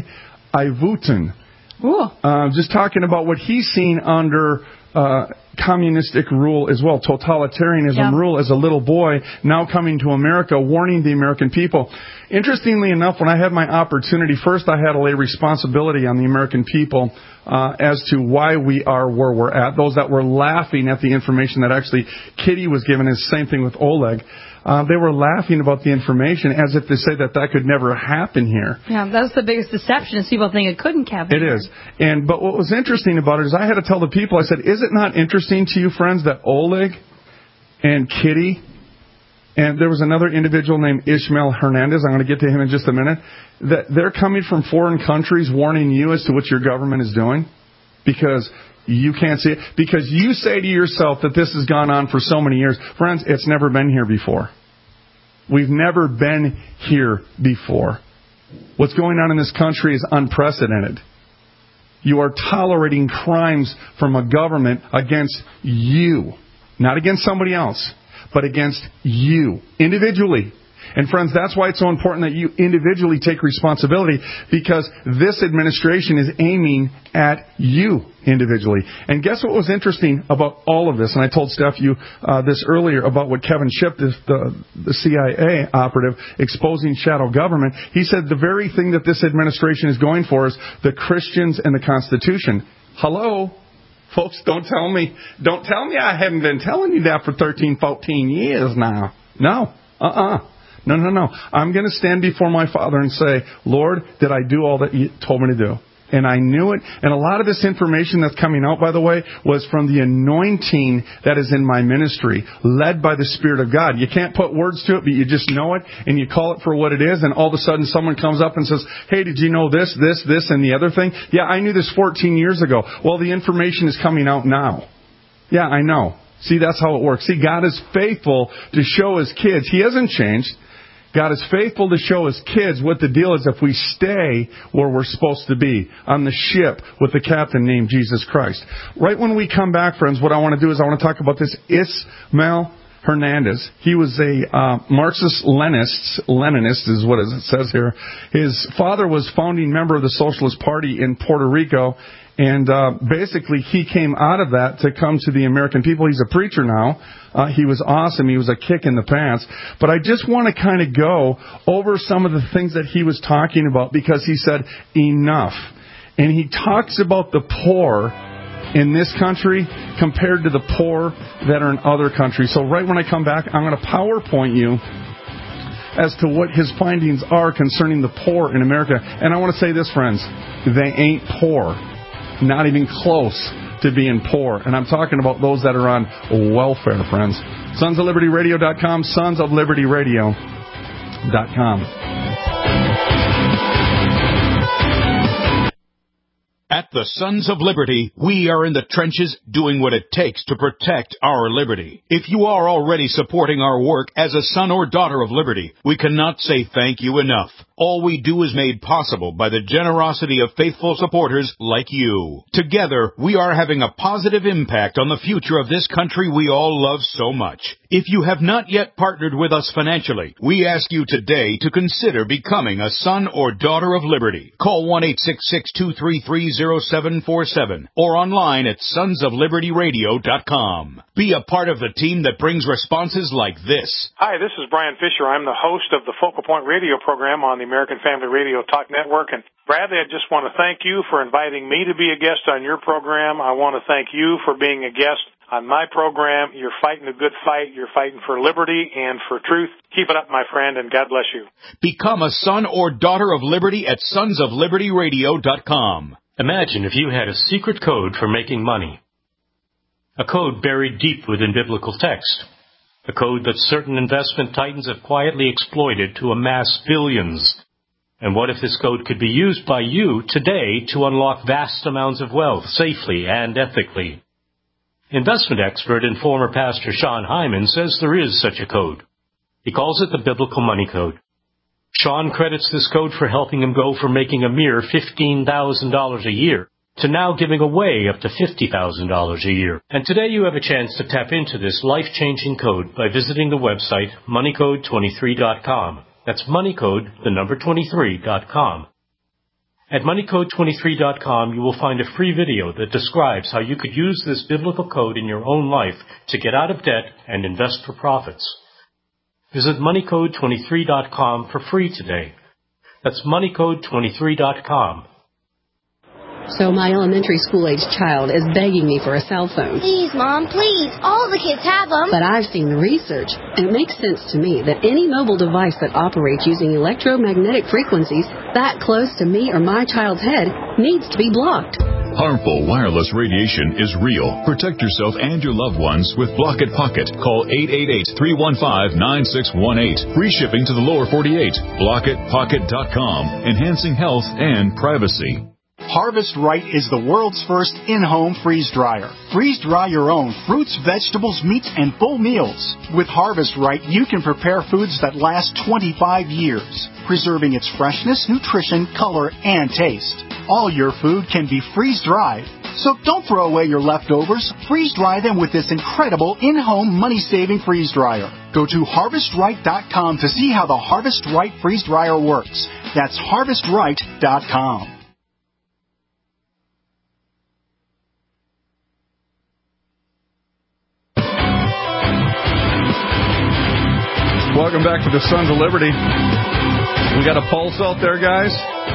Ivutin. Uh, just talking about what he's seen under uh, communistic rule as well, totalitarianism yeah. rule as a little boy, now coming to America, warning the American people. Interestingly enough, when I had my opportunity, first I had to lay responsibility on the American people uh, as to why we are where we're at. Those that were laughing at the information that actually Kitty was given, is the same thing with Oleg. Uh, they were laughing about the information as if to say that that could never happen here. Yeah, that's the biggest deception, is people think it couldn't happen. It is. And but what was interesting about it is I had to tell the people, I said, is it not interesting to you, friends, that Oleg and Kitty, and there was another individual named Ishmael Hernandez, I'm going to get to him in just a minute, that they're coming from foreign countries warning you as to what your government is doing? Because you can't see it. Because you say to yourself that this has gone on for so many years. Friends, it's never been here before. We've never been here before. What's going on in this country is unprecedented. You are tolerating crimes from a government against you. Not against somebody else, but against you, individually. And friends, that's why it's so important that you individually take responsibility, because this administration is aiming at you individually. And guess what was interesting about all of this? And I told Steph you uh, this earlier about what Kevin Shipp, the, the, the C I A operative, exposing shadow government. He said the very thing that this administration is going for is the Christians and the Constitution. Hello? Folks, don't tell me, don't tell me I haven't been telling you that for thirteen, fourteen years now. No. Uh-uh. No, no, no. I'm going to stand before my Father and say, Lord, did I do all that you told me to do? And I knew it. And a lot of this information that's coming out, by the way, was from the anointing that is in my ministry, led by the Spirit of God. You can't put words to it, but you just know it, and you call it for what it is, and all of a sudden someone comes up and says, hey, did you know this, this, this, and the other thing? Yeah, I knew this fourteen years ago. Well, the information is coming out now. Yeah, I know. See, that's how it works. See, God is faithful to show His kids. He hasn't changed. God is faithful to show His kids what the deal is if we stay where we're supposed to be, on the ship with the captain named Jesus Christ. Right when we come back, friends, what I want to do is I want to talk about this Ishmael Hernandez. He was a uh, Marxist-Leninist, Leninist is what it says here. His father was founding member of the Socialist Party in Puerto Rico, and uh, basically he came out of that to come to the American people. He's a preacher now. Uh, he was awesome. He was a kick in the pants. But I just want to kind of go over some of the things that he was talking about, because he said, enough. And he talks about the poor in this country compared to the poor that are in other countries. So right when I come back, I'm going to PowerPoint you as to what his findings are concerning the poor in America. And I want to say this, friends, they ain't poor. Not even close to being poor. And I'm talking about those that are on welfare, friends. Sons of Liberty Radio dot com, Sons of Liberty Radio dot com. At the Sons of Liberty, we are in the trenches doing what it takes to protect our liberty. If you are already supporting our work as a son or daughter of liberty, we cannot say thank you enough. All we do is made possible by the generosity of faithful supporters like you. Together, we are having a positive impact on the future of this country we all love so much. If you have not yet partnered with us financially, we ask you today to consider becoming a son or daughter of liberty. Call one eight six six, two three three, zero seven four seven or online at sons of liberty radio dot com. Be a part of the team that brings responses like this. Hi, this is Brian Fisher. I'm the host of the Focal Point radio program on the American Family Radio Talk Network. And Bradley, I just want to thank you for inviting me to be a guest on your program. I want to thank you for being a guest on my program. You're fighting a good fight. You're fighting for liberty and for truth. Keep it up, my friend, and God bless you. Become a son or daughter of liberty at sons of liberty radio dot com. Imagine if you had a secret code for making money. A code buried deep within biblical text. A code that certain investment titans have quietly exploited to amass billions. And what if this code could be used by you today to unlock vast amounts of wealth safely and ethically? Investment expert and former pastor Sean Hyman says there is such a code. He calls it the Biblical Money Code. Sean credits this code for helping him go from making a mere fifteen thousand dollars a year to now giving away up to fifty thousand dollars a year. And today you have a chance to tap into this life-changing code by visiting the website money code twenty-three dot com. That's moneycode, the number twenty-three dot com. At money code twenty-three dot com, you will find a free video that describes how you could use this biblical code in your own life to get out of debt and invest for profits. Visit money code twenty-three dot com for free today. That's money code twenty-three dot com. So my elementary school-age child is begging me for a cell phone. Please, Mom, please. All the kids have them. But I've seen the research, and it makes sense to me that any mobile device that operates using electromagnetic frequencies that close to me or my child's head needs to be blocked. Harmful wireless radiation is real. Protect yourself and your loved ones with Block It Pocket. Call eight eight eight, three one five, nine six one eight. Free shipping to the lower forty-eight. block it pocket dot com. Enhancing health and privacy. Harvest Right is the world's first in-home freeze dryer. Freeze dry your own fruits, vegetables, meats, and full meals. With Harvest Right, you can prepare foods that last twenty-five years, preserving its freshness, nutrition, color, and taste. All your food can be freeze-dried. So don't throw away your leftovers. Freeze-dry them with this incredible in-home money-saving freeze dryer. Go to harvest right dot com to see how the Harvest Right freeze dryer works. That's harvest right dot com. Welcome back to the Sons of Liberty. We got a pulse out there, guys.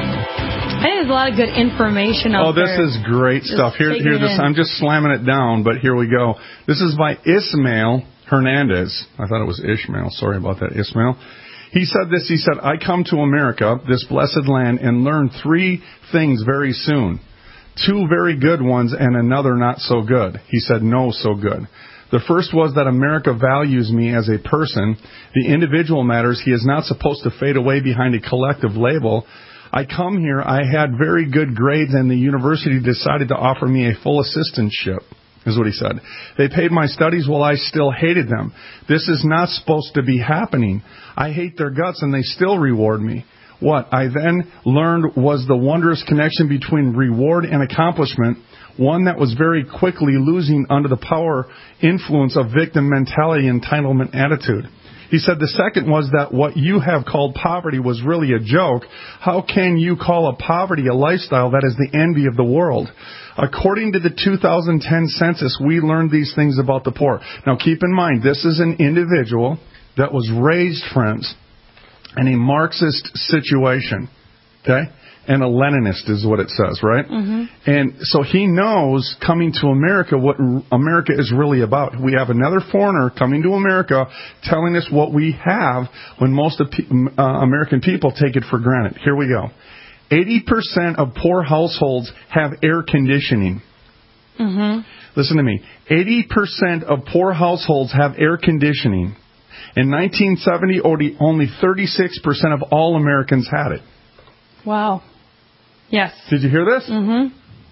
Hey, there's a lot of good information out there. Oh, this there. is great just stuff. Here, here, this. I'm just slamming it down, but here we go. This is by Ismael Hernandez. I thought it was Ishmael. Sorry about that, Ismael. He said this. He said, I come to America, this blessed land, and learn three things very soon. Two very good ones and another not so good. He said, no so good. The first was that America values me as a person. The individual matters. He is not supposed to fade away behind a collective label. I come here, I had very good grades, and the university decided to offer me a full assistantship, is what he said. They paid my studies while I still hated them. This is not supposed to be happening. I hate their guts, and they still reward me. What I then learned was the wondrous connection between reward and accomplishment, one that was very quickly losing under the power influence of victim mentality and entitlement attitude. He said the second was that what you have called poverty was really a joke. How can you call a poverty a lifestyle that is the envy of the world? According to the two thousand ten census, we learned these things about the poor. Now keep in mind, this is an individual that was raised, friends, in a Marxist situation, okay? And a Leninist is what it says, right? Mm-hmm. And so he knows coming to America what America is really about. We have another foreigner coming to America telling us what we have when most of uh, American people take it for granted. Here we go. eighty percent of poor households have air conditioning. Mm-hmm. Listen to me. eighty percent of poor households have air conditioning. In nineteen seventy, only thirty-six percent of all Americans had it. Wow. Yes. Did you hear this? Mm-hmm.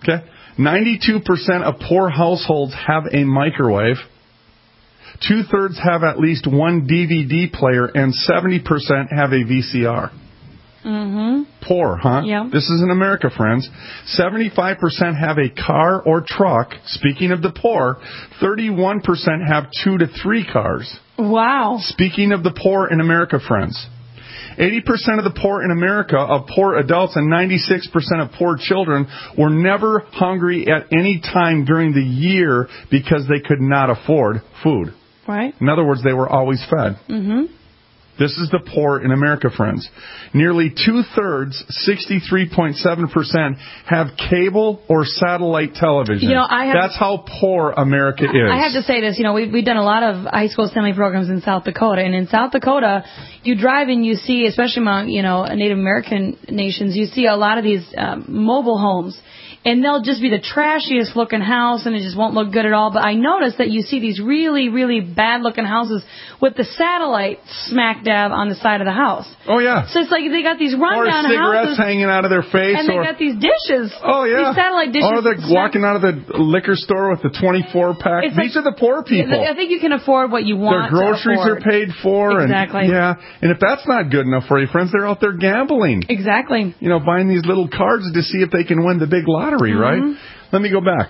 Okay? ninety-two percent of poor households have a microwave. Two-thirds have at least one D V D player, and seventy percent have a V C R. Mm-hmm. Poor, huh? Yeah. This is in America, friends. seventy-five percent have a car or truck. Speaking of the poor, thirty-one percent have two to three cars. Wow. Speaking of the poor in America, friends. eighty percent of the poor in America, of poor adults, and ninety-six percent of poor children were never hungry at any time during the year because they could not afford food. Right. In other words, they were always fed. Mm-hmm. This is the poor in America, friends. Nearly two-thirds, sixty-three point seven percent, have cable or satellite television. You know, I have, That's how poor America is. I have to say this. You know, we've, we've done a lot of high school assembly programs in South Dakota. And in South Dakota, you drive and you see, especially among, you know, Native American nations, you see a lot of these um, mobile homes. And they'll just be the trashiest looking house, and it just won't look good at all. But I noticed that you see these really, really bad looking houses with the satellite smack dab on the side of the house. Oh, yeah. So it's like they got these rundown houses. Or cigarettes houses, hanging out of their face. and they or, got these dishes. Oh, yeah. These satellite dishes. Or they're walking out of the liquor store with the twenty-four pack. It's These like, are the poor people. I think you can afford what you want. Their groceries to are afford. paid for. Exactly. And, yeah. And if that's not good enough for you, friends, they're out there gambling. Exactly. You know, buying these little cards to see if they can win the big lottery, Mm-hmm. right? Let me go back.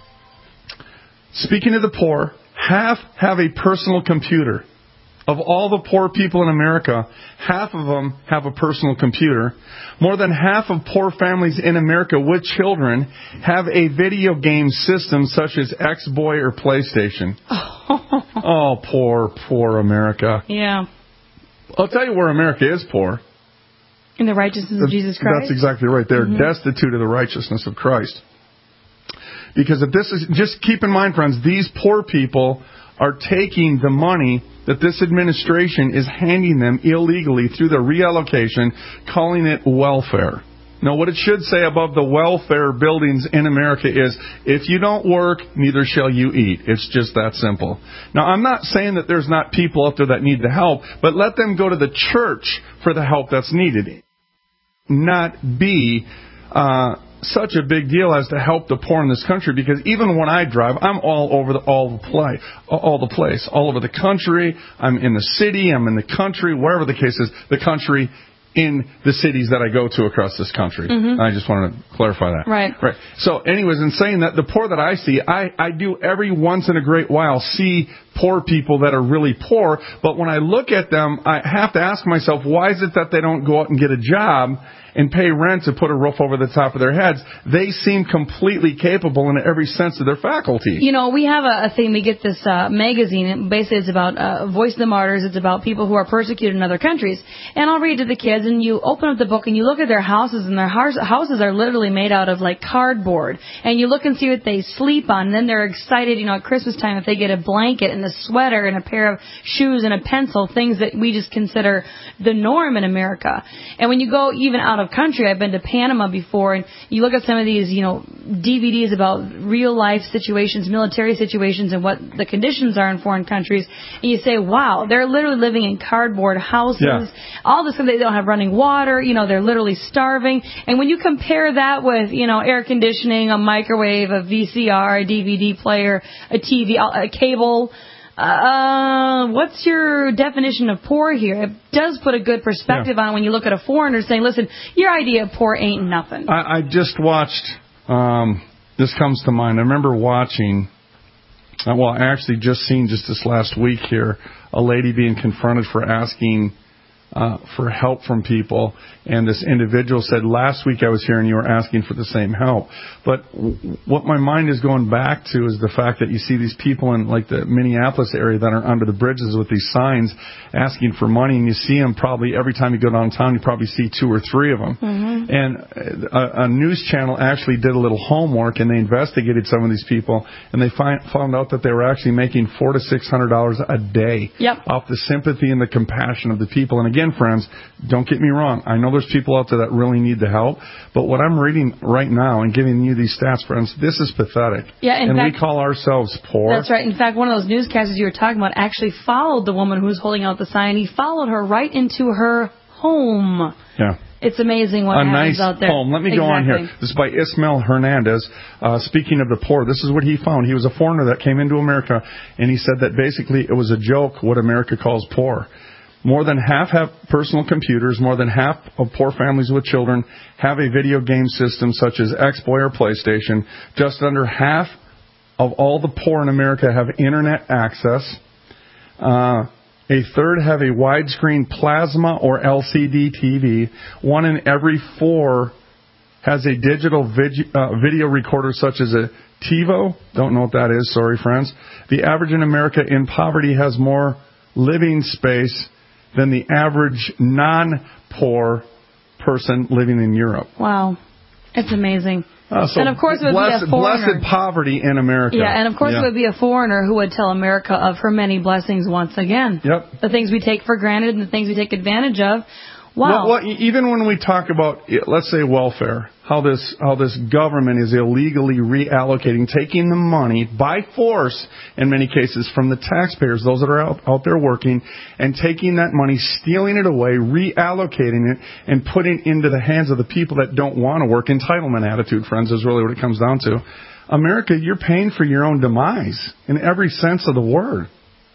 Speaking of the poor, half have a personal computer. Of all the poor people in America, half of them have a personal computer. More than half of poor families in America with children have a video game system such as Xbox or PlayStation. Oh, poor, poor America. Yeah. I'll tell you where America is poor. In the righteousness of Jesus Christ? That's exactly right. They're Mm-hmm. destitute of the righteousness of Christ. Because if this is, just keep in mind, friends, these poor people are taking the money that this administration is handing them illegally through the reallocation, calling it welfare. Now, what it should say above the welfare buildings in America is, if you don't work, neither shall you eat. It's just that simple. Now, I'm not saying that there's not people out there that need the help, but let them go to the church for the help that's needed. Not be uh, such a big deal as to help the poor in this country, because even when I drive, I'm all over the all the play, all the place, all over the country. I'm in the city, I'm in the country, wherever the case is, the country, in the cities that I go to across this country. Mm-hmm. I just wanted to clarify that. Right. Right. So, anyways, in saying that, the poor that I see, I, I do every once in a great while see poor people that are really poor, but when I look at them, I have to ask myself, why is it that they don't go out and get a job and pay rent to put a roof over the top of their heads? They seem completely capable in every sense of their faculty. You know, we have a, a thing, we get this uh, magazine, and basically it's about uh, Voice of the Martyrs, it's about people who are persecuted in other countries. And I'll read to the kids, and you open up the book and you look at their houses, and their house, houses are literally made out of like cardboard. And you look and see what they sleep on, and then they're excited, you know, at Christmas time if they get a blanket and a sweater and a pair of shoes and a pencil, things that we just consider the norm in America. And when you go even out of country, I've been to Panama before, and you look at some of these, you know, D V Ds about real life situations, military situations, and what the conditions are in foreign countries, and you say, wow, they're literally living in cardboard houses, yeah. all this, they don't have running water, you know, they're literally starving. And when you compare that with, you know, air conditioning, a microwave, a V C R, a D V D player, a T V, a cable, Uh, what's your definition of poor here? It does put a good perspective yeah. on when you look at a foreigner saying, listen, your idea of poor ain't nothing. I, I just watched, um, this comes to mind. I remember watching, uh, well, I actually just seen just this last week here, a lady being confronted for asking Uh, for help from people, and this individual said, last week I was here and you were asking for the same help. But w- what my mind is going back to is the fact that you see these people in like the Minneapolis area that are under the bridges with these signs asking for money, and you see them probably every time you go downtown, you probably see two or three of them. Mm-hmm. And a, a news channel actually did a little homework, and they investigated some of these people, and they find, found out that they were actually making four to six hundred dollars a day yep. off the sympathy and the compassion of the people. And again, friends, don't get me wrong. I know there's people out there that really need the help, but what I'm reading right now and giving you these stats, friends, this is pathetic. Yeah, in and fact, we call ourselves poor. That's right. In fact, one of those newscasters you were talking about actually followed the woman who was holding out the sign. He followed her right into her home. Yeah. It's amazing what a happens nice out there. home. Let me exactly. go on here. This is by Ismael Hernandez. Uh, speaking of the poor, this is what he found. He was a foreigner that came into America, and he said that basically it was a joke what America calls poor. More than half have personal computers. More than half of poor families with children have a video game system such as Xbox or PlayStation. Just under half of all the poor in America have internet access. Uh, a third have a widescreen plasma or L C D T V. One in every four has a digital vid- uh, video recorder such as a TiVo. Don't know what that is. Sorry, friends. The average in America in poverty has more living space than the average non-poor person living in Europe. Wow. It's amazing. Uh, so and of course it would blessed, be a foreigner. Blessed poverty in America. Yeah, and of course yeah. it would be a foreigner who would tell America of her many blessings once again. Yep. The things we take for granted and the things we take advantage of. Wow. Well, well, even when we talk about, let's say, welfare, how this how this government is illegally reallocating, taking the money by force, in many cases, from the taxpayers, those that are out, out there working, and taking that money, stealing it away, reallocating it, and putting it into the hands of the people that don't want to work. Entitlement attitude, friends, is really what it comes down to. America, you're paying for your own demise in every sense of the word.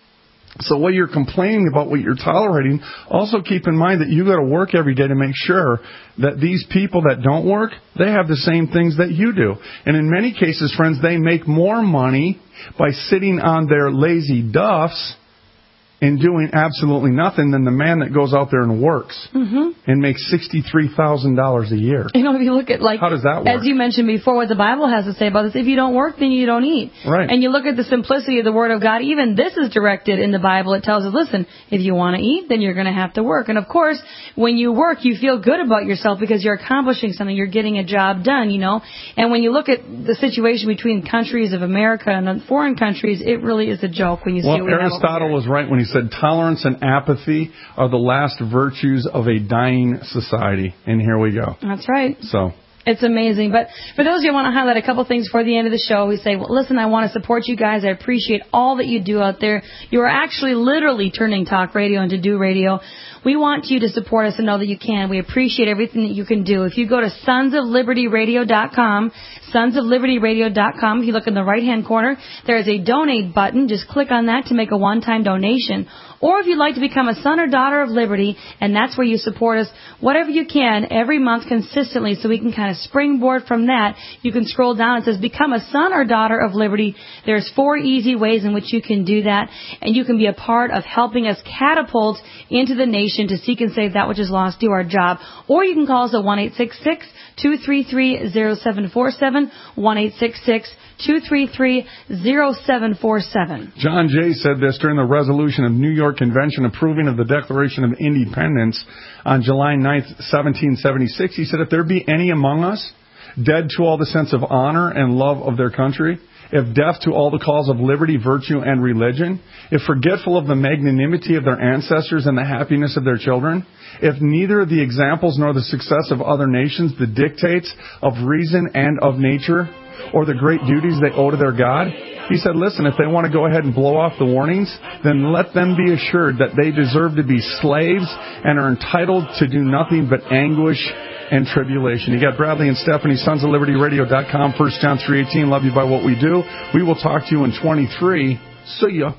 So while you're complaining about what you're tolerating, also keep in mind that you got to work every day to make sure that these people that don't work, they have the same things that you do. And in many cases, friends, they make more money by sitting on their lazy duffs and doing absolutely nothing than the man that goes out there and works mm-hmm. and makes sixty-three thousand dollars a year. You know, if you look at, like, how does that work? As you mentioned before, what the Bible has to say about this, if you don't work, then you don't eat. Right. And you look at the simplicity of the Word of God, even this is directed in the Bible. It tells us, listen, if you want to eat, then you're going to have to work. And of course, when you work, you feel good about yourself because you're accomplishing something, you're getting a job done, you know. And when you look at the situation between countries of America and foreign countries, it really is a joke when you well, see what Aristotle was right when he said tolerance and apathy are the last virtues of a dying society. And here we go. That's right. So it's amazing. But for those of you who want to highlight a couple things for the end of the show, we say, well, listen, I want to support you guys. I appreciate all that you do out there. You are actually literally turning talk radio into do radio. We want you to support us and know that you can. We appreciate everything that you can do. If you go to sons of liberty radio dot com, sons of liberty radio dot com, if you look in the right-hand corner, there is a donate button. Just click on that to make a one-time donation. Or if you'd like to become a son or daughter of Liberty, and that's where you support us, whatever you can, every month consistently, so we can kind of springboard from that, you can scroll down. It says, become a son or daughter of Liberty. There's four easy ways in which you can do that, and you can be a part of helping us catapult into the nation to seek and save that which is lost, do our job. Or you can call us at one eight six six, two three three, zero seven four seven, one eight six six, two three three, zero seven four seven. John Jay said this during the resolution of New York Convention approving of the Declaration of Independence on July ninth, seventeen seventy-six. He said, if there be any among us dead to all the sense of honor and love of their country, if deaf to all the calls of liberty, virtue, and religion, if forgetful of the magnanimity of their ancestors and the happiness of their children, if neither the examples nor the success of other nations, the dictates of reason and of nature, or the great duties they owe to their God, he said, listen, if they want to go ahead and blow off the warnings, then let them be assured that they deserve to be slaves and are entitled to do nothing but anguish and tribulation. You got Bradley and Stephanie, sons of liberty radio dot com, First John three eighteen, love you by what we do. We will talk to you in twenty-three. See ya.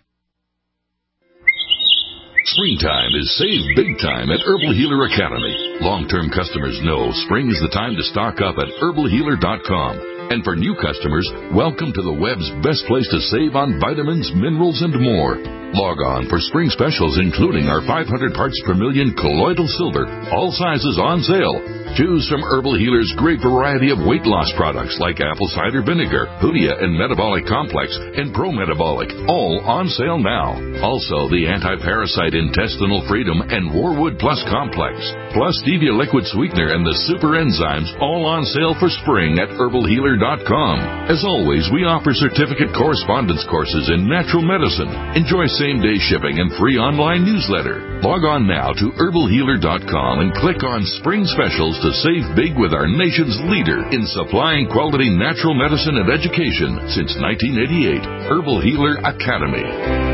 Springtime is save big time at Herbal Healer Academy. Long-term customers know spring is the time to stock up at herbal healer dot com. And for new customers, welcome to the web's best place to save on vitamins, minerals, and more. Log on for spring specials, including our five hundred parts per million colloidal silver, all sizes on sale. Choose from Herbal Healer's great variety of weight loss products like apple cider vinegar, Hoodia and Metabolic Complex, and Pro Metabolic, all on sale now. Also, the anti-parasite intestinal freedom and Warwood Plus Complex, plus Stevia liquid sweetener and the super enzymes, all on sale for spring at herbal healer dot com. As always, we offer certificate correspondence courses in natural medicine. Enjoy same-day shipping and free online newsletter. Log on now to herbal healer dot com and click on Spring Specials to save big with our nation's leader in supplying quality natural medicine and education since nineteen eighty-eight. Herbal Healer Academy.